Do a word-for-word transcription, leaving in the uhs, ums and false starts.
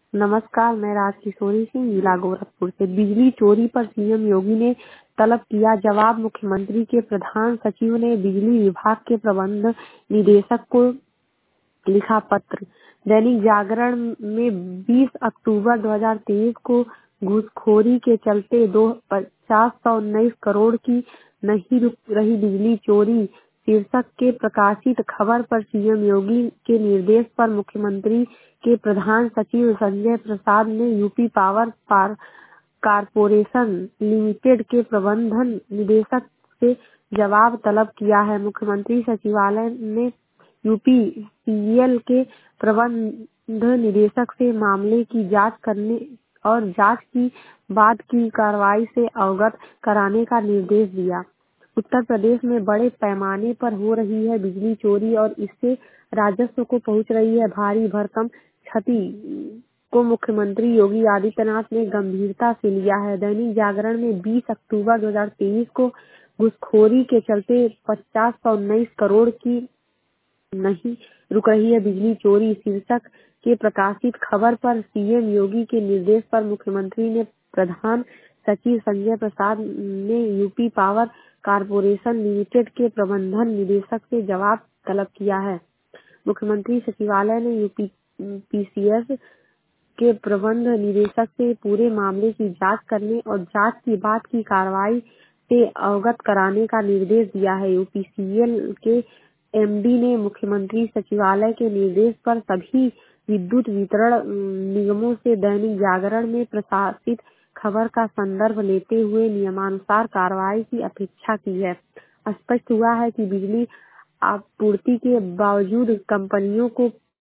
नमस्कार, मैं राजकिशोरी सिंह, जिला गोरखपुर से। बिजली चोरी पर सीएम योगी ने तलब किया जवाब। मुख्यमंत्री के प्रधान सचिव ने बिजली विभाग के प्रबंध निदेशक को लिखा पत्र। दैनिक जागरण में बीस अक्टूबर दो हज़ार तेईस को घूसखोरी के चलते दो पचास सौ उन्नीस करोड़ की नहीं रुक रही बिजली चोरी शीर्षक के प्रकाशित खबर पर सीएम योगी के निर्देश पर मुख्यमंत्री के प्रधान सचिव संजय प्रसाद ने यूपी पावर पार कारपोरेशन लिमिटेड के प्रबंधन निदेशक से जवाब तलब किया है। मुख्यमंत्री सचिवालय ने यूपीसीएल के प्रबंध निदेशक से मामले की जांच करने और जांच की बाद की कार्रवाई से अवगत कराने का निर्देश दिया। उत्तर प्रदेश में बड़े पैमाने पर हो रही है बिजली चोरी और इससे राजस्व को पहुंच रही है भारी भरकम क्षति को मुख्यमंत्री योगी आदित्यनाथ ने गंभीरता से लिया है। दैनिक जागरण में बीस अक्टूबर दो हज़ार तेईस को घूसखोरी के चलते पचास सौ उन्नीस करोड़ की नहीं रुक रही है बिजली चोरी शीर्षक के प्रकाशित खबर पर सीएम योगी के निर्देश पर मुख्यमंत्री ने प्रधान सचिव संजय प्रसाद ने यूपी पावर कारपोरेशन लिमिटेड के प्रबंधन निदेशक से जवाब तलब किया है। मुख्यमंत्री सचिवालय ने यूपी पीसीएस के प्रबंध निदेशक से पूरे मामले की जांच करने और जांच की बाद की कार्रवाई से अवगत कराने का निर्देश दिया है। यूपीसीएल के एमडी ने मुख्यमंत्री सचिवालय के निर्देश पर सभी विद्युत वितरण निगमों से दैनिक जागरण में प्रकाशित खबर का संदर्भ लेते हुए नियमानुसार कार्रवाई की अपेक्षा की है। स्पष्ट हुआ है कि बिजली आपूर्ति के बावजूद कंपनियों को